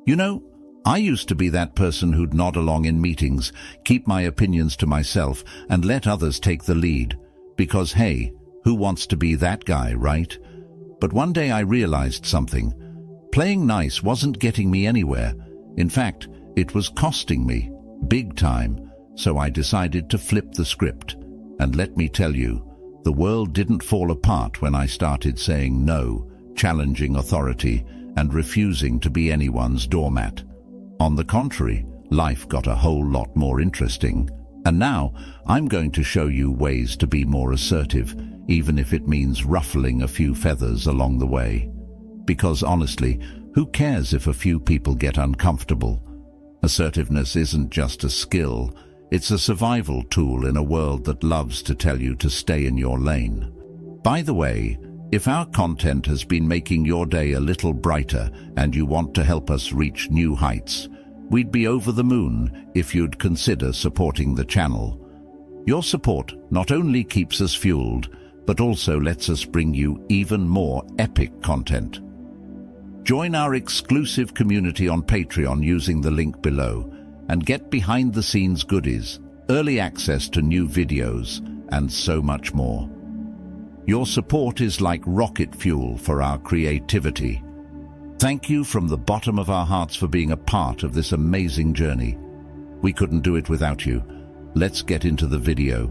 You know, I used to be that person who'd nod along in meetings, keep my opinions to myself, and let others take the lead. Because hey, who wants to be that guy, right? But one day I realized something. Playing nice wasn't getting me anywhere. In fact, it was costing me, big time. So I decided to flip the script. And let me tell you, the world didn't fall apart when I started saying no, challenging authority, and refusing to be anyone's doormat. On the contrary, life got a whole lot more interesting. And now, I'm going to show you ways to be more assertive, even if it means ruffling a few feathers along the way. Because honestly, who cares if a few people get uncomfortable? Assertiveness isn't just a skill, it's a survival tool in a world that loves to tell you to stay in your lane. By the way, if our content has been making your day a little brighter and you want to help us reach new heights, we'd be over the moon if you'd consider supporting the channel. Your support not only keeps us fueled, but also lets us bring you even more epic content. Join our exclusive community on Patreon using the link below and get behind-the-scenes goodies, early access to new videos, and so much more. Your support is like rocket fuel for our creativity. Thank you from the bottom of our hearts for being a part of this amazing journey. We couldn't do it without you. Let's get into the video.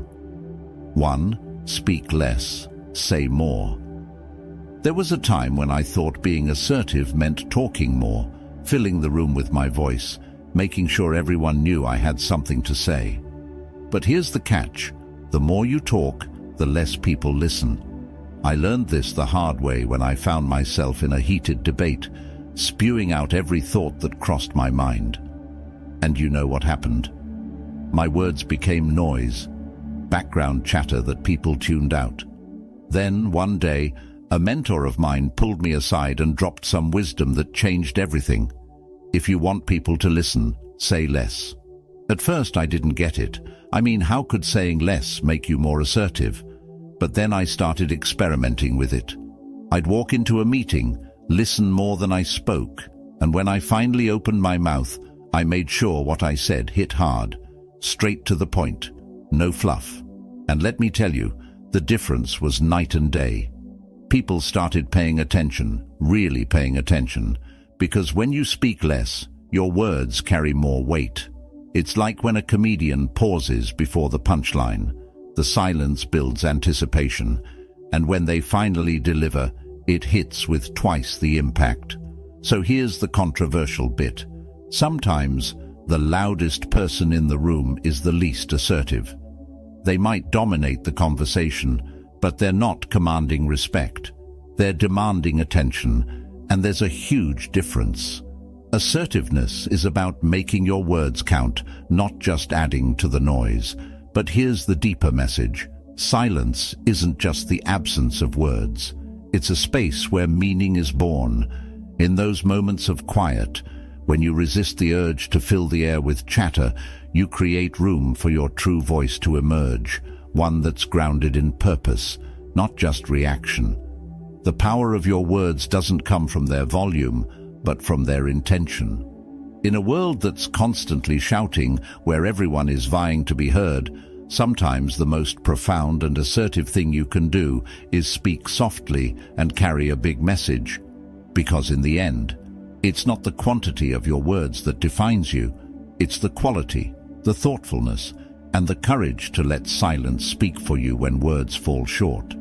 1. Speak less, say more. There was a time when I thought being assertive meant talking more, filling the room with my voice, making sure everyone knew I had something to say. But here's the catch. The more you talk, the less people listen. I learned this the hard way when I found myself in a heated debate, spewing out every thought that crossed my mind. And you know what happened? My words became noise, background chatter that people tuned out. Then, one day, a mentor of mine pulled me aside and dropped some wisdom that changed everything. If you want people to listen, say less. At first I didn't get it. I mean, how could saying less make you more assertive? But then I started experimenting with it. I'd walk into a meeting, listen more than I spoke, and when I finally opened my mouth, I made sure what I said hit hard, straight to the point, no fluff. And let me tell you, the difference was night and day. People started paying attention, really paying attention, because when you speak less, your words carry more weight. It's like when a comedian pauses before the punchline. The silence builds anticipation, and when they finally deliver, it hits with twice the impact. So here's the controversial bit. Sometimes, the loudest person in the room is the least assertive. They might dominate the conversation, but they're not commanding respect. They're demanding attention, and there's a huge difference. Assertiveness is about making your words count, not just adding to the noise. But here's the deeper message. Silence isn't just the absence of words. It's a space where meaning is born. In those moments of quiet, when you resist the urge to fill the air with chatter, you create room for your true voice to emerge, one that's grounded in purpose, not just reaction. The power of your words doesn't come from their volume, but from their intention. In a world that's constantly shouting, where everyone is vying to be heard, sometimes the most profound and assertive thing you can do is speak softly and carry a big message. Because in the end, it's not the quantity of your words that defines you, it's the quality, the thoughtfulness, and the courage to let silence speak for you when words fall short.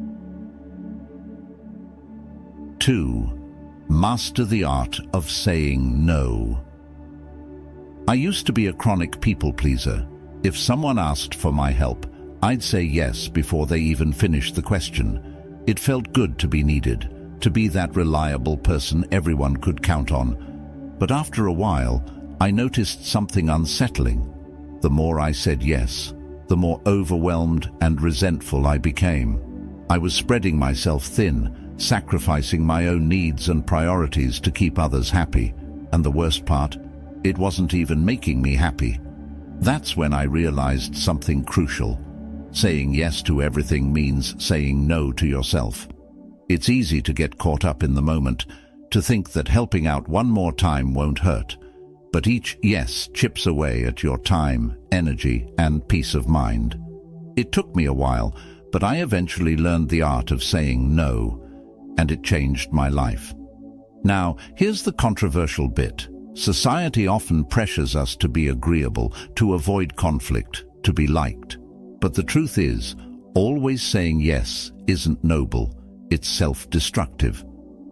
2. Master the art of saying no. I used to be a chronic people pleaser. If someone asked for my help, I'd say yes before they even finished the question. It felt good to be needed, to be that reliable person everyone could count on. But after a while, I noticed something unsettling. The more I said yes, the more overwhelmed and resentful I became. I was spreading myself thin, sacrificing my own needs and priorities to keep others happy. And the worst part, it wasn't even making me happy. That's when I realized something crucial. Saying yes to everything means saying no to yourself. It's easy to get caught up in the moment, to think that helping out one more time won't hurt. But each yes chips away at your time, energy, and peace of mind. It took me a while, but I eventually learned the art of saying no, and it changed my life. Now, here's the controversial bit. Society often pressures us to be agreeable, to avoid conflict, to be liked. But the truth is, always saying yes isn't noble, it's self-destructive.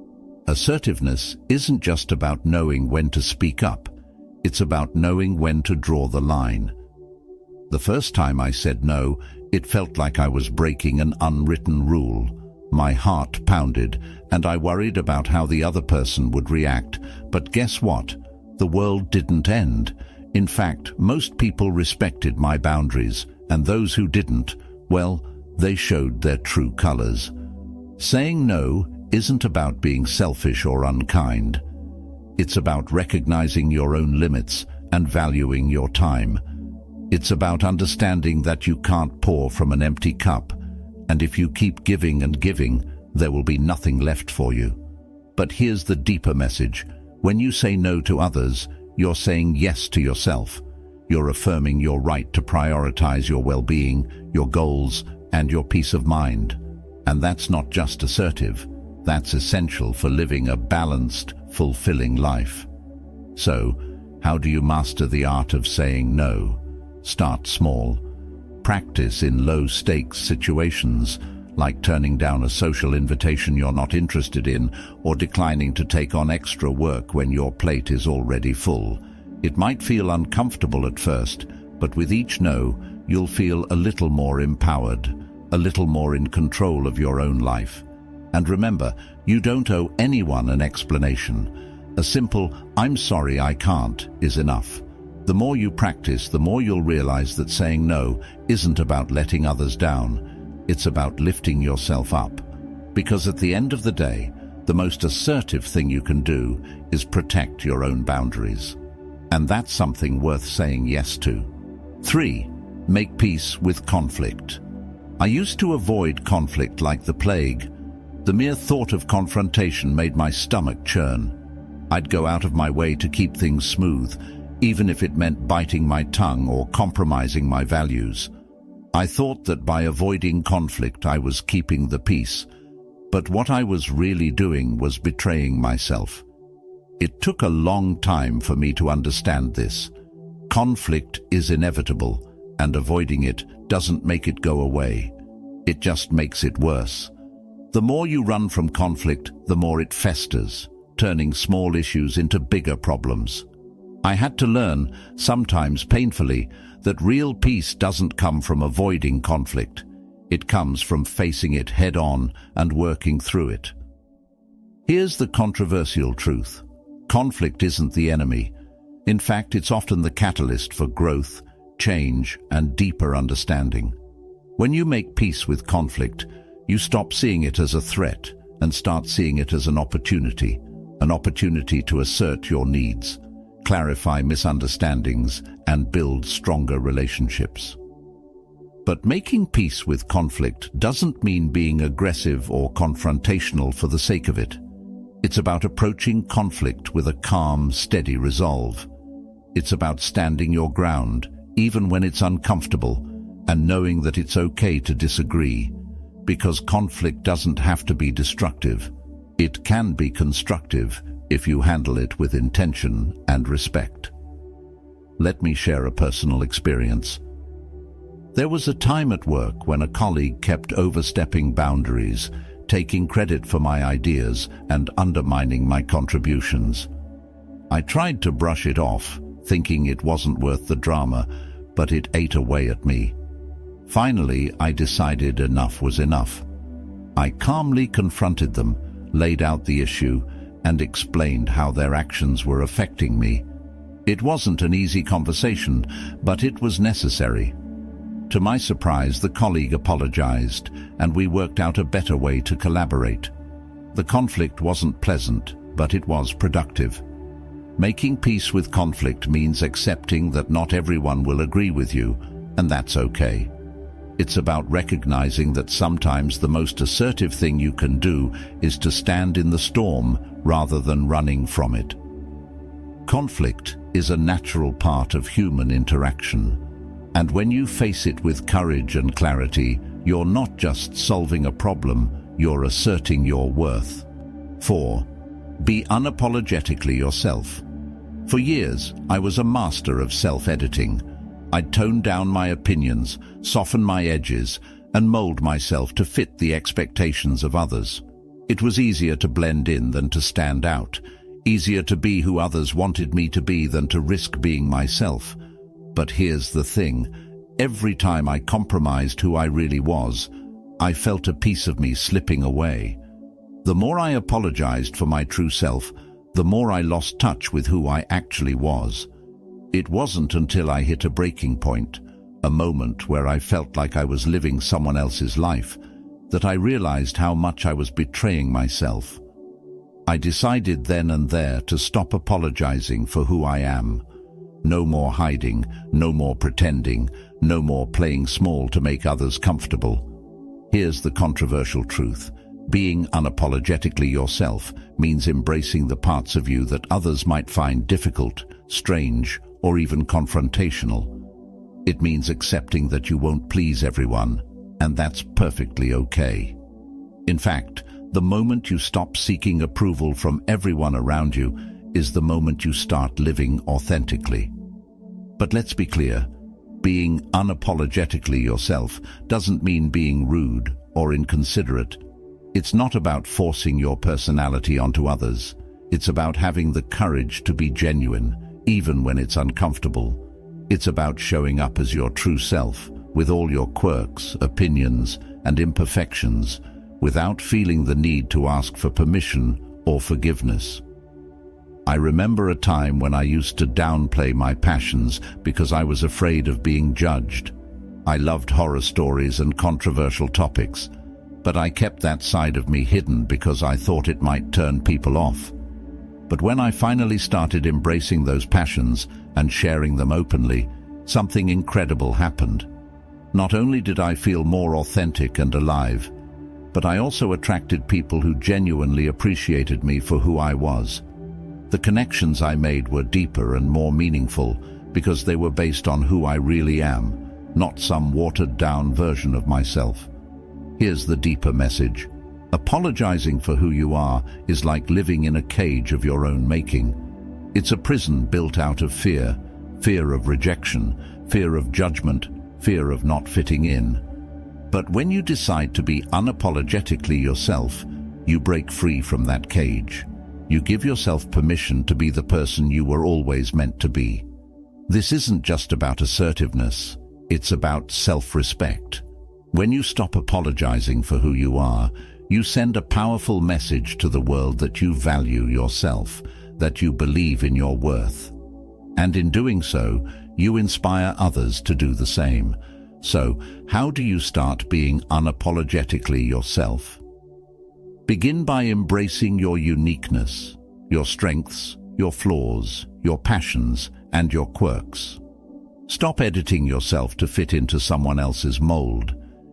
Assertiveness isn't just about knowing when to speak up, it's about knowing when to draw the line. The first time I said no, it felt like I was breaking an unwritten rule. My heart pounded, and I worried about how the other person would react. But guess what? The world didn't end. In fact, most people respected my boundaries, and those who didn't, well, they showed their true colors. Saying no isn't about being selfish or unkind. It's about recognizing your own limits and valuing your time. It's about understanding that you can't pour from an empty cup, and if you keep giving and giving, there will be nothing left for you. But here's the deeper message. When you say no to others, you're saying yes to yourself. You're affirming your right to prioritize your well-being, your goals, and your peace of mind. And that's not just assertive. That's essential for living a balanced, fulfilling life. So, how do you master the art of saying no? Start small. Practice in low-stakes situations, like turning down a social invitation you're not interested in or declining to take on extra work when your plate is already full. It might feel uncomfortable at first, but with each no, you'll feel a little more empowered, a little more in control of your own life. And remember, you don't owe anyone an explanation. A simple, "I'm sorry, I can't," is enough. The more you practice, the more you'll realize that saying no isn't about letting others down. It's about lifting yourself up. Because at the end of the day, the most assertive thing you can do is protect your own boundaries. And that's something worth saying yes to. 3. Make peace with conflict. I used to avoid conflict like the plague. The mere thought of confrontation made my stomach churn. I'd go out of my way to keep things smooth, even if it meant biting my tongue or compromising my values. I thought that by avoiding conflict I was keeping the peace, but what I was really doing was betraying myself. It took a long time for me to understand this. Conflict is inevitable, and avoiding it doesn't make it go away. It just makes it worse. The more you run from conflict, the more it festers, turning small issues into bigger problems. I had to learn, sometimes painfully, that real peace doesn't come from avoiding conflict. It comes from facing it head-on and working through it. Here's the controversial truth. Conflict isn't the enemy. In fact, it's often the catalyst for growth, change, and deeper understanding. When you make peace with conflict, you stop seeing it as a threat and start seeing it as an opportunity to assert your needs, clarify misunderstandings, and build stronger relationships. But making peace with conflict doesn't mean being aggressive or confrontational for the sake of it. It's about approaching conflict with a calm, steady resolve. It's about standing your ground, even when it's uncomfortable, and knowing that it's okay to disagree, because conflict doesn't have to be destructive. It can be constructive if you handle it with intention and respect. Let me share a personal experience. There was a time at work when a colleague kept overstepping boundaries, taking credit for my ideas and undermining my contributions. I tried to brush it off, thinking it wasn't worth the drama, but it ate away at me. Finally, I decided enough was enough. I calmly confronted them, laid out the issue, and explained how their actions were affecting me. It wasn't an easy conversation, but it was necessary. To my surprise, the colleague apologized, and we worked out a better way to collaborate. The conflict wasn't pleasant, but it was productive. Making peace with conflict means accepting that not everyone will agree with you, and that's okay. It's about recognizing that sometimes the most assertive thing you can do is to stand in the storm rather than running from it. Conflict is a natural part of human interaction, and when you face it with courage and clarity, you're not just solving a problem, you're asserting your worth. 4. Be unapologetically yourself. For years, I was a master of self-editing. I'd tone down my opinions, soften my edges, and mold myself to fit the expectations of others. It was easier to blend in than to stand out, easier to be who others wanted me to be than to risk being myself. But here's the thing, every time I compromised who I really was, I felt a piece of me slipping away. The more I apologized for my true self, the more I lost touch with who I actually was. It wasn't until I hit a breaking point, a moment where I felt like I was living someone else's life, that I realized how much I was betraying myself. I decided then and there to stop apologizing for who I am. No more hiding, no more pretending, no more playing small to make others comfortable. Here's the controversial truth. Being unapologetically yourself means embracing the parts of you that others might find difficult, strange, or even confrontational. It means accepting that you won't please everyone, and that's perfectly okay. In fact, the moment you stop seeking approval from everyone around you is the moment you start living authentically. But let's be clear, being unapologetically yourself doesn't mean being rude or inconsiderate. It's not about forcing your personality onto others. It's about having the courage to be genuine, even when it's uncomfortable. It's about showing up as your true self, with all your quirks, opinions, and imperfections, without feeling the need to ask for permission or forgiveness. I remember a time when I used to downplay my passions because I was afraid of being judged. I loved horror stories and controversial topics, but I kept that side of me hidden because I thought it might turn people off. But when I finally started embracing those passions and sharing them openly, something incredible happened. Not only did I feel more authentic and alive, but I also attracted people who genuinely appreciated me for who I was. The connections I made were deeper and more meaningful because they were based on who I really am, not some watered-down version of myself. Here's the deeper message. Apologizing for who you are is like living in a cage of your own making. It's a prison built out of fear, fear of rejection, fear of judgment, fear of not fitting in. But when you decide to be unapologetically yourself, you break free from that cage. You give yourself permission to be the person you were always meant to be. This isn't just about assertiveness, it's about self-respect. When you stop apologizing for who you are, you send a powerful message to the world that you value yourself, that you believe in your worth. And in doing so, you inspire others to do the same. So, how do you start being unapologetically yourself? Begin by embracing your uniqueness, your strengths, your flaws, your passions, and your quirks. Stop editing yourself to fit into someone else's mold.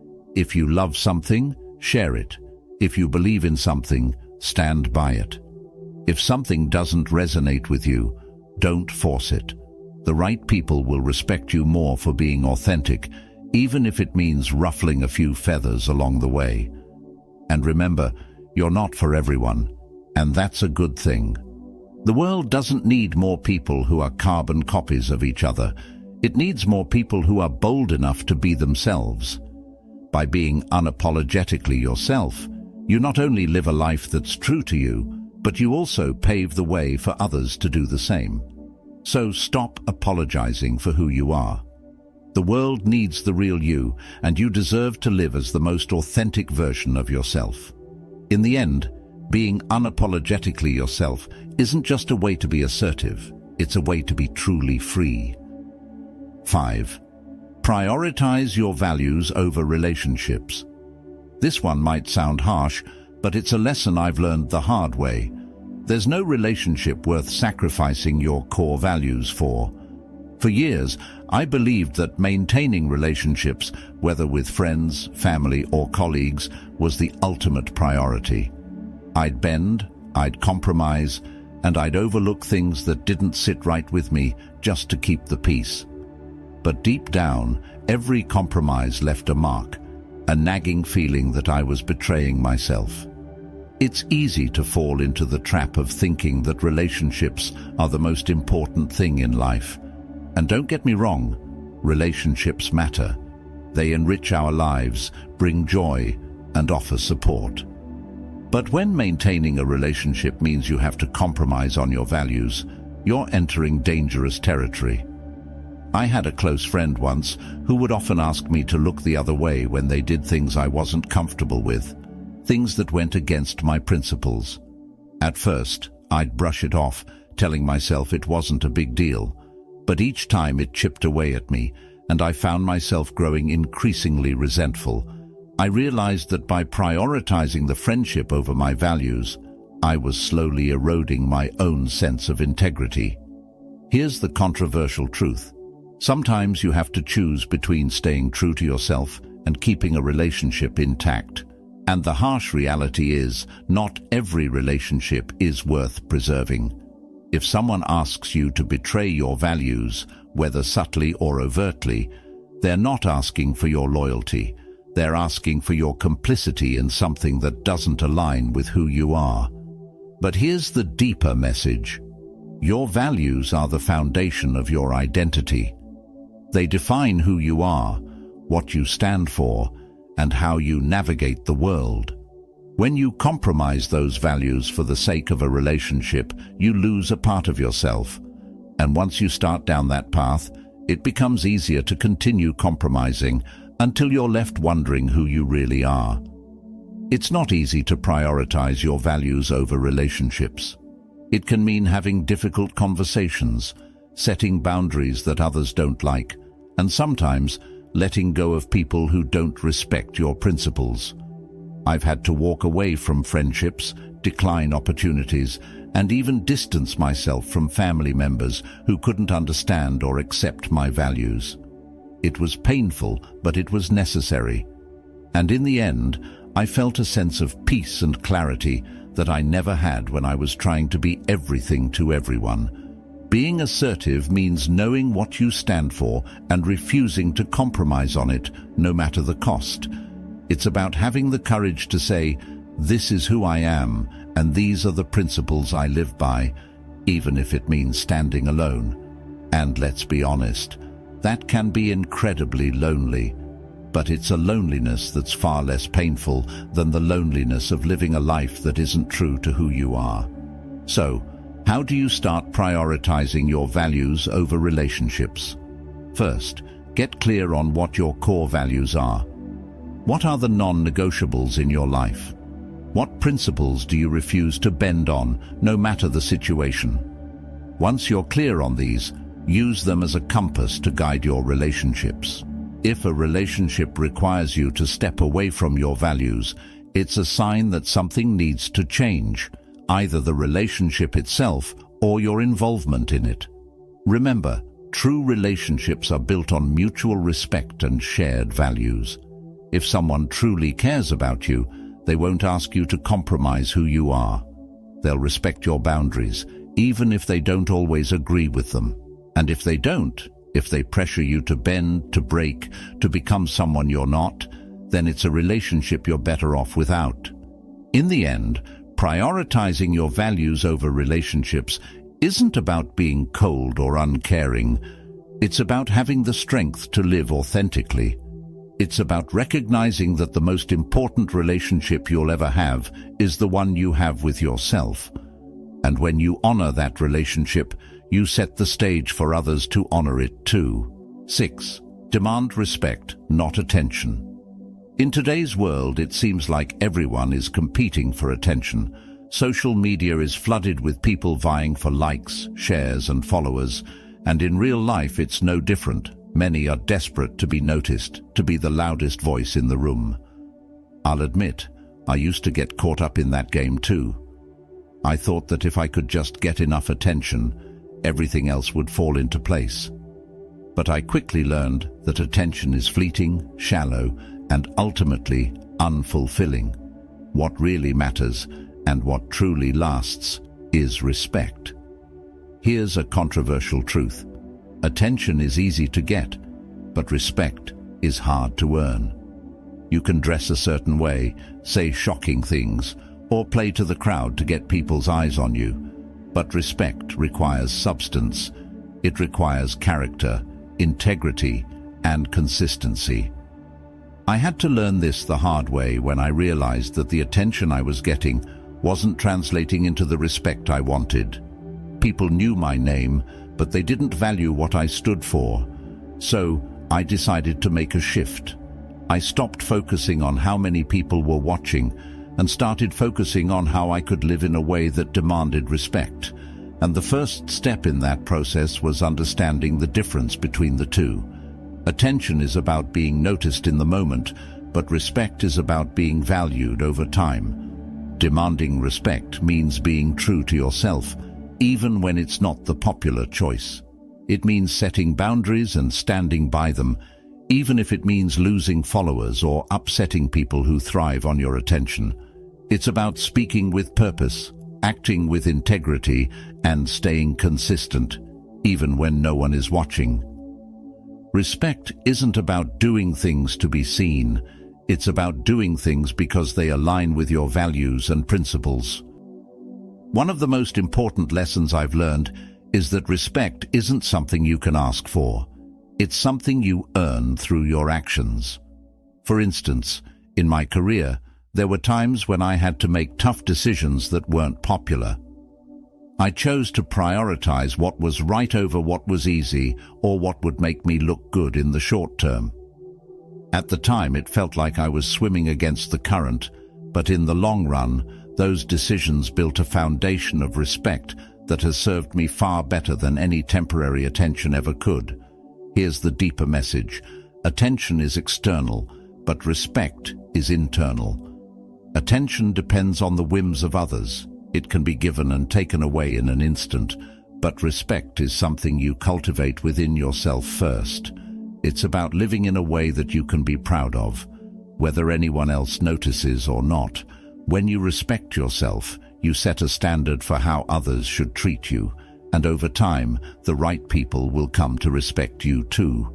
If you love something, share it. If you believe in something, stand by it. If something doesn't resonate with you, don't force it. The right people will respect you more for being authentic, even if it means ruffling a few feathers along the way. And remember, you're not for everyone, and that's a good thing. The world doesn't need more people who are carbon copies of each other. It needs more people who are bold enough to be themselves. By being unapologetically yourself, you not only live a life that's true to you, but you also pave the way for others to do the same. So stop apologizing for who you are. The world needs the real you, and you deserve to live as the most authentic version of yourself. In the end, being unapologetically yourself isn't just a way to be assertive, it's a way to be truly free. 5. Prioritize your values over relationships. This one might sound harsh, but it's a lesson I've learned the hard way. There's no relationship worth sacrificing your core values for. For years, I believed that maintaining relationships, whether with friends, family, or colleagues, was the ultimate priority. I'd bend, I'd compromise, and I'd overlook things that didn't sit right with me just to keep the peace. But deep down, every compromise left a mark, a nagging feeling that I was betraying myself. It's easy to fall into the trap of thinking that relationships are the most important thing in life. And don't get me wrong, relationships matter. They enrich our lives, bring joy, and offer support. But when maintaining a relationship means you have to compromise on your values, you're entering dangerous territory. I had a close friend once who would often ask me to look the other way when they did things I wasn't comfortable with, things that went against my principles. At first, I'd brush it off, telling myself it wasn't a big deal. But each time it chipped away at me, and I found myself growing increasingly resentful. I realized that by prioritizing the friendship over my values, I was slowly eroding my own sense of integrity. Here's the controversial truth. Sometimes you have to choose between staying true to yourself and keeping a relationship intact. And the harsh reality is, not every relationship is worth preserving. If someone asks you to betray your values, whether subtly or overtly, they're not asking for your loyalty. They're asking for your complicity in something that doesn't align with who you are. But here's the deeper message. Your values are the foundation of your identity. They define who you are, what you stand for, and how you navigate the world. When you compromise those values for the sake of a relationship, you lose a part of yourself. And once you start down that path, it becomes easier to continue compromising until you're left wondering who you really are. It's not easy to prioritize your values over relationships. It can mean having difficult conversations, setting boundaries that others don't like, and sometimes letting go of people who don't respect your principles. I've had to walk away from friendships, decline opportunities, and even distance myself from family members who couldn't understand or accept my values. It was painful, but it was necessary. And in the end, I felt a sense of peace and clarity that I never had when I was trying to be everything to everyone. Being assertive means knowing what you stand for and refusing to compromise on it, no matter the cost. It's about having the courage to say, "This is who I am, and these are the principles I live by," even if it means standing alone. And let's be honest, that can be incredibly lonely. But it's a loneliness that's far less painful than the loneliness of living a life that isn't true to who you are. So, how do you start prioritizing your values over relationships? First, get clear on what your core values are. What are the non-negotiables in your life? What principles do you refuse to bend on, no matter the situation? Once you're clear on these, use them as a compass to guide your relationships. If a relationship requires you to step away from your values, it's a sign that something needs to change, either the relationship itself or your involvement in it. Remember, true relationships are built on mutual respect and shared values. If someone truly cares about you, they won't ask you to compromise who you are. They'll respect your boundaries, even if they don't always agree with them. And if they don't, if they pressure you to bend, to break, to become someone you're not, then it's a relationship you're better off without. In the end, prioritizing your values over relationships isn't about being cold or uncaring. It's about having the strength to live authentically. It's about recognizing that the most important relationship you'll ever have is the one you have with yourself. And when you honor that relationship, you set the stage for others to honor it too. 6. Demand respect, not attention. In today's world, it seems like everyone is competing for attention. Social media is flooded with people vying for likes, shares, and followers, and in real life it's no different. Many are desperate to be noticed, to be the loudest voice in the room. I'll admit, I used to get caught up in that game too. I thought that if I could just get enough attention, everything else would fall into place. But I quickly learned that attention is fleeting, shallow, and ultimately unfulfilling. What really matters, and what truly lasts, is respect. Here's a controversial truth. Attention is easy to get, but respect is hard to earn. You can dress a certain way, say shocking things, or play to the crowd to get people's eyes on you. But respect requires substance. It requires character, integrity, and consistency. I had to learn this the hard way when I realized that the attention I was getting wasn't translating into the respect I wanted. People knew my name, but they didn't value what I stood for. So I decided to make a shift. I stopped focusing on how many people were watching and started focusing on how I could live in a way that demanded respect. And the first step in that process was understanding the difference between the two. Attention is about being noticed in the moment, but respect is about being valued over time. Demanding respect means being true to yourself, even when it's not the popular choice. It means setting boundaries and standing by them, even if it means losing followers or upsetting people who thrive on your attention. It's about speaking with purpose, acting with integrity, and staying consistent, even when no one is watching. Respect isn't about doing things to be seen. It's about doing things because they align with your values and principles. One of the most important lessons I've learned is that respect isn't something you can ask for. It's something you earn through your actions. For instance, in my career, there were times when I had to make tough decisions that weren't popular. I chose to prioritize what was right over what was easy or what would make me look good in the short term. At the time, it felt like I was swimming against the current, but in the long run, those decisions built a foundation of respect that has served me far better than any temporary attention ever could. Here's the deeper message. Attention is external, but respect is internal. Attention depends on the whims of others. It can be given and taken away in an instant, but respect is something you cultivate within yourself first. It's about living in a way that you can be proud of, whether anyone else notices or not. When you respect yourself, you set a standard for how others should treat you, and over time, the right people will come to respect you too.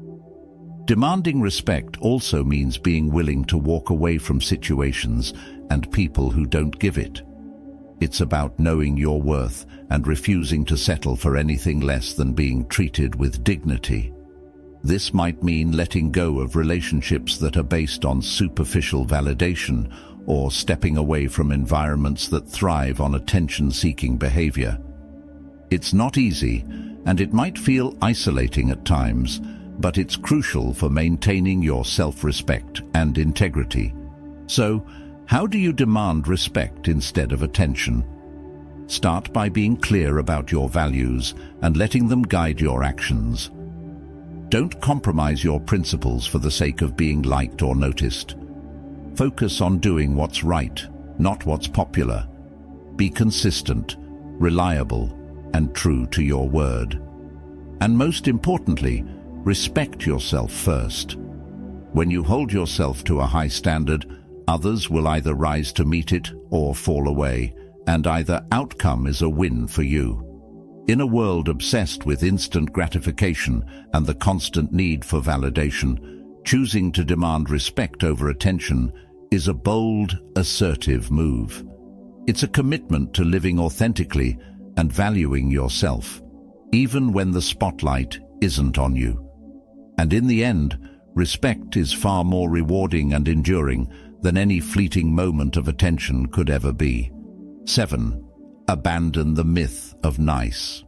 Demanding respect also means being willing to walk away from situations and people who don't give it. It's about knowing your worth and refusing to settle for anything less than being treated with dignity. This might mean letting go of relationships that are based on superficial validation or stepping away from environments that thrive on attention-seeking behavior. It's not easy, and it might feel isolating at times, but it's crucial for maintaining your self-respect and integrity. So, how do you demand respect instead of attention? Start by being clear about your values and letting them guide your actions. Don't compromise your principles for the sake of being liked or noticed. Focus on doing what's right, not what's popular. Be consistent, reliable, and true to your word. And most importantly, respect yourself first. When you hold yourself to a high standard, others will either rise to meet it or fall away, and either outcome is a win for you. In a world obsessed with instant gratification and the constant need for validation, choosing to demand respect over attention is a bold, assertive move. It's a commitment to living authentically and valuing yourself, even when the spotlight isn't on you. And in the end, respect is far more rewarding and enduring than any fleeting moment of attention could ever be. 7. Abandon the myth of nice.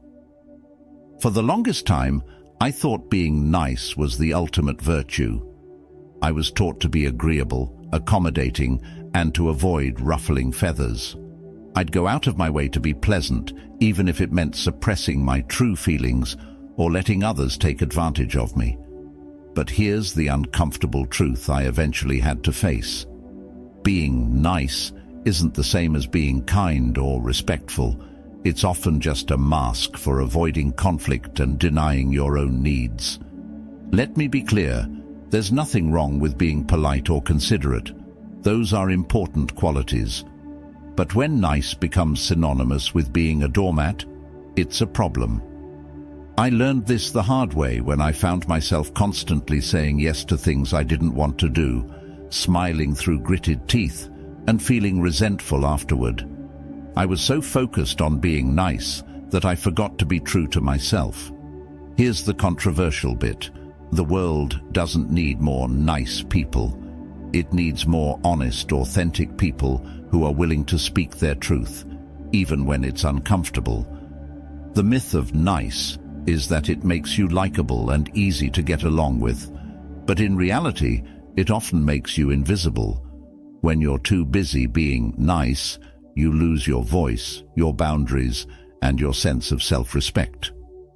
For the longest time, I thought being nice was the ultimate virtue. I was taught to be agreeable, accommodating, and to avoid ruffling feathers. I'd go out of my way to be pleasant, even if it meant suppressing my true feelings or letting others take advantage of me. But here's the uncomfortable truth I eventually had to face. Being nice isn't the same as being kind or respectful. it's often just a mask for avoiding conflict and denying your own needs. Let me be clear, there's nothing wrong with being polite or considerate. Those are important qualities. But when nice becomes synonymous with being a doormat, it's a problem. I learned this the hard way when I found myself constantly saying yes to things I didn't want to do, smiling through gritted teeth, and feeling resentful afterward. I was so focused on being nice that I forgot to be true to myself. Here's the controversial bit. The world doesn't need more nice people. It needs more honest, authentic people who are willing to speak their truth, even when it's uncomfortable. The myth of nice is that it makes you likable and easy to get along with, but in reality, it often makes you invisible. When you're too busy being nice, you lose your voice, your boundaries, and your sense of self-respect.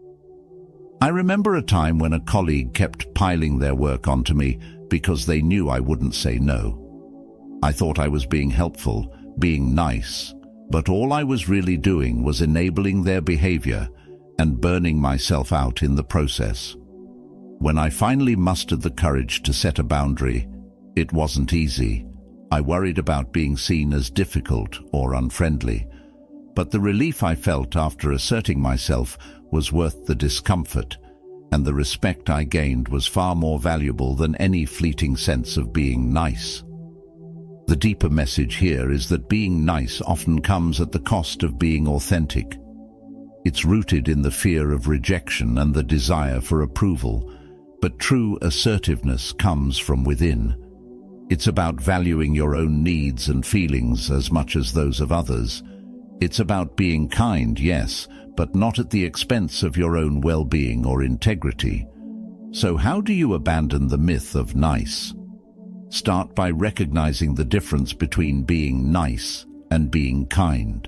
I remember a time when a colleague kept piling their work onto me because they knew I wouldn't say no. I thought I was being helpful, being nice, but all I was really doing was enabling their behavior and burning myself out in the process. When I finally mustered the courage to set a boundary, it wasn't easy. I worried about being seen as difficult or unfriendly, but the relief I felt after asserting myself was worth the discomfort, and the respect I gained was far more valuable than any fleeting sense of being nice. The deeper message here is that being nice often comes at the cost of being authentic. It's rooted in the fear of rejection and the desire for approval, but true assertiveness comes from within. It's about valuing your own needs and feelings as much as those of others. It's about being kind, yes, but not at the expense of your own well-being or integrity. So how do you abandon the myth of nice? Start by recognizing the difference between being nice and being kind.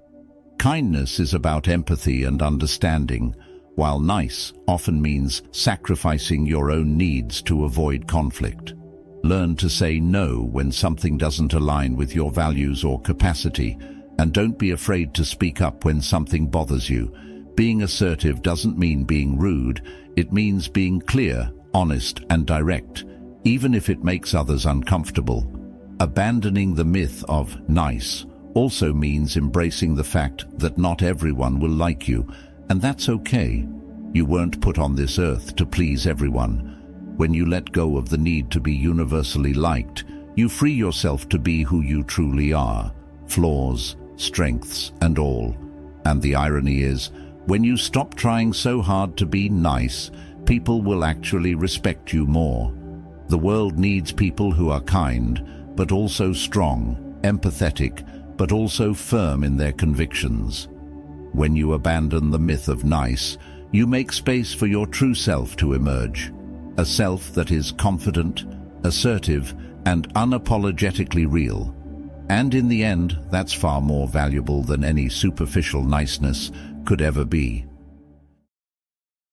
Kindness is about empathy and understanding, while nice often means sacrificing your own needs to avoid conflict. Learn to say no when something doesn't align with your values or capacity, and don't be afraid to speak up when something bothers you. Being assertive doesn't mean being rude, it means being clear, honest, and direct, even if it makes others uncomfortable. Abandoning the myth of nice also means embracing the fact that not everyone will like you, and that's okay. You weren't put on this earth to please everyone. When you let go of the need to be universally liked, you free yourself to be who you truly are, flaws, strengths, and all. And the irony is, when you stop trying so hard to be nice, people will actually respect you more. The world needs people who are kind, but also strong, empathetic, but also firm in their convictions. When you abandon the myth of nice, you make space for your true self to emerge, a self that is confident, assertive, and unapologetically real. And in the end, that's far more valuable than any superficial niceness could ever be.